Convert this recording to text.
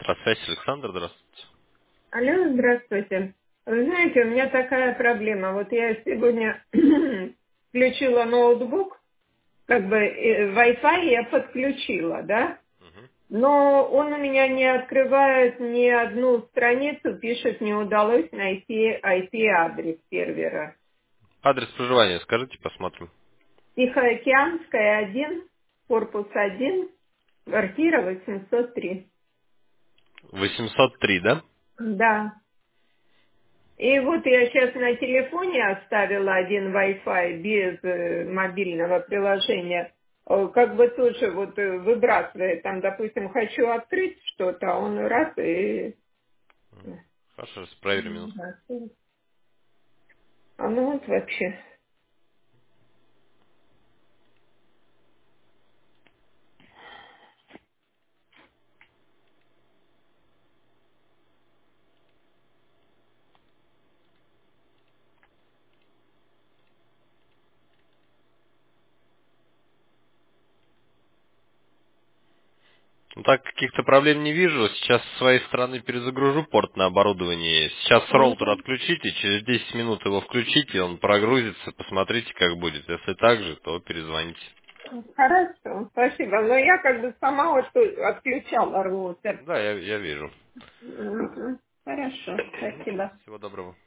Электросвязь, Александр, здравствуйте. Алло, здравствуйте. Вы знаете, у меня такая проблема. Вот я сегодня включила ноутбук, как бы Wi-Fi я подключила, да? Мгм. Но он у меня не открывает ни одну страницу, пишет, не удалось найти IP-адрес сервера. Адрес проживания скажите, посмотрим. Тихоокеанская 1, корпус 1, квартира 803. 803, да? Да. И вот я сейчас на телефоне оставила один Wi-Fi без мобильного приложения. Как бы тоже вот выбрасывает, там, допустим, хочу открыть что-то, а он раз и... Хорошо, сейчас проверим минутку. выбрасывает. А ну вот вообще. Ну так, каких-то проблем не вижу. Сейчас с своей стороны перезагружу порт на оборудовании. Сейчас роутер Мгм. отключите, через 10 минут его включите, он прогрузится, посмотрите, как будет. Если так же, то перезвоните. Хорошо, спасибо. Но я как бы сама вот отключала роутер. Да, я вижу. Мгм. Хорошо, спасибо. Всего доброго.